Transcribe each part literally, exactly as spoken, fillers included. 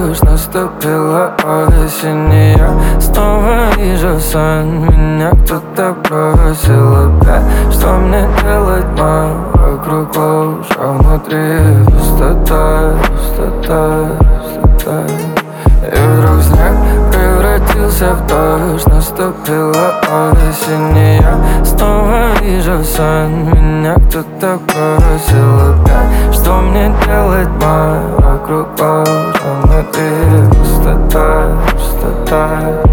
дождь, наступила осень, и я снова вижу сон. Меня кто-то бросил опять. Что мне делать, мам? Вокруг ложь, а внутри пустота, пустота, пустота. И вдруг снег превратился в дождь, наступила осень, и я снова вижу сон. Меня кто-то бросил опять. Что мне делать, мам? Вокруг ложь, а внутри пустота, пустота.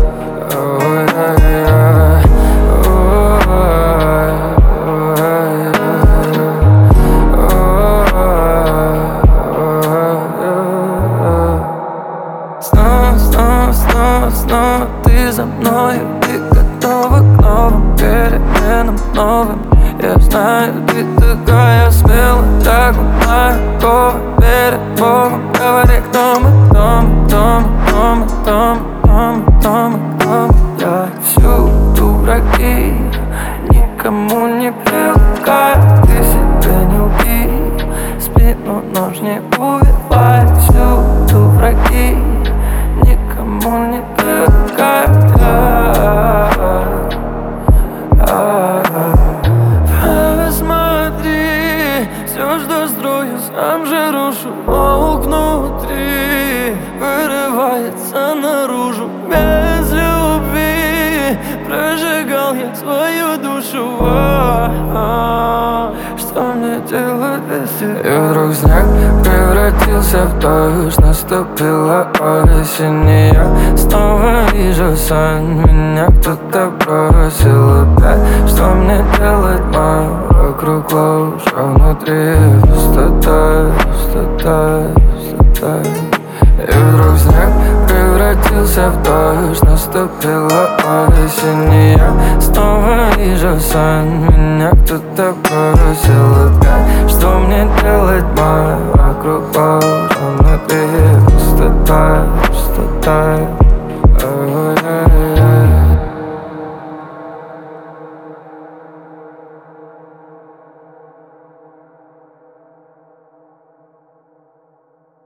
Снова, снова, снова, снова ты за мною, ты готова к новым переменам, новым. Я знаю, ты такая смелая, так умная, готова перед Богом. Говори, кто мы, кто мы, кто мы, кто мы, кто мы, кто мы, кто мы. Я всюду враги, никому не привыкаю. Ты себя не убей, спину нож не убивай. Всюду враги, никому не привыкаю. Посмотри, все, что строю, сам же рушу. Волк внутри вырывается наружу. Без любви прожигал я свою душу. А-а-а. Что мне делать без тебя? И вдруг снег превратился в дождь, наступила осень, и я снова вижу сон. Меня кто-то бросил опять. Что мне делать, мам? Вокруг ложь, а внутри пустота, пустота, пустота. И вдруг снег превратился в дождь, наступила осень, и я снова вижу сон. Меня кто-то бросил опять. Что мне делать, мам? Вокруг ложь, а внутри пустота, пустота.